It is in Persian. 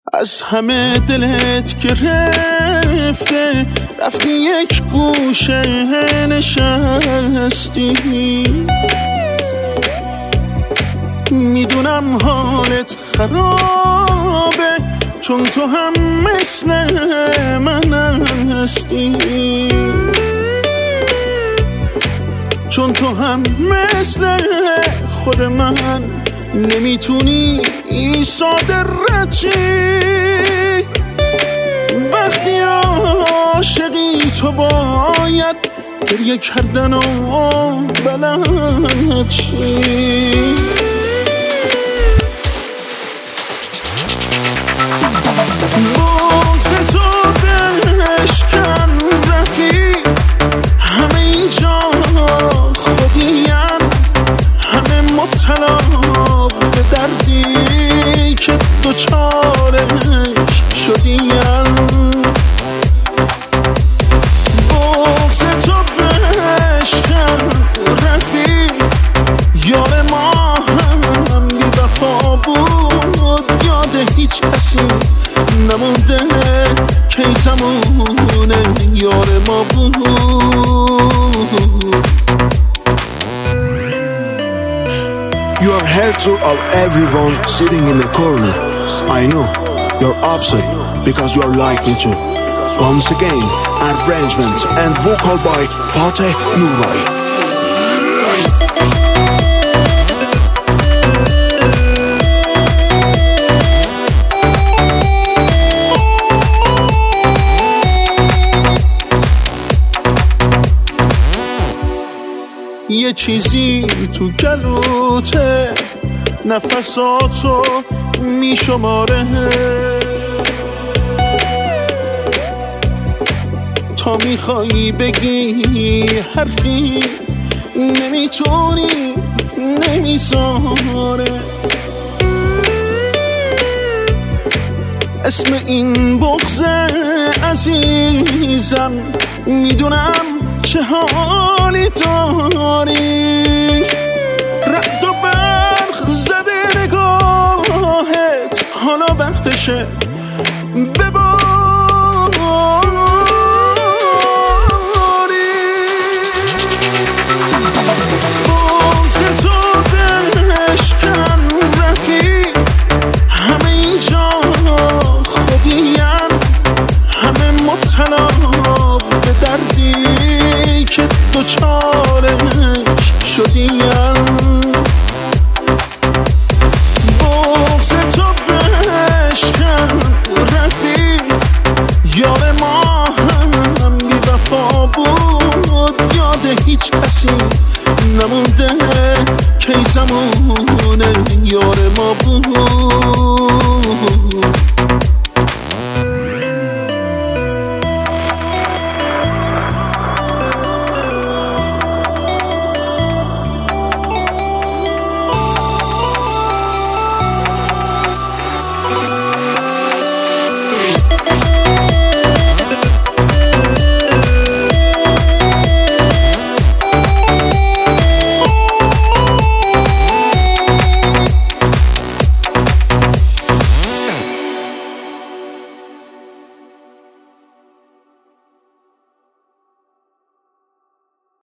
از همه دلت گرفته، رفتی یک گوشه نشستی. میدونم حالت خرابه، چون تو هم مثل من هستی، چون تو هم مثل خود من نمیتونی ساده رچی. وقتی عاشقی تو باید گریه کردن و بلد چی. بغض تو بشکن رفیق، همه اینجا خودیم، همه مبتلا به دردی که دوچارش شدیم. بغض تو بشکن رفیق، یار ما هم بی وفا بود، یاد هیچ کسی نمونده که زمونه یار ما بود. You are helpful of everyone sitting in the corner. I know you're upset because you are like me too. Once again, arrangement and vocal by Fateh Nuray. یه چیزی تو گلوته، نفساتو میشماره، تا میخوایی بگی حرفی نمیتونی، نمیذاره. اسم این بغض عزیزم میدونم چه حالی داری. رد و برق زده نگاهت، حالا وقتشه بباری. بغض تو بشکن رفیق، همه اینجا خودیم، همه مبتلا به دردی که دوچار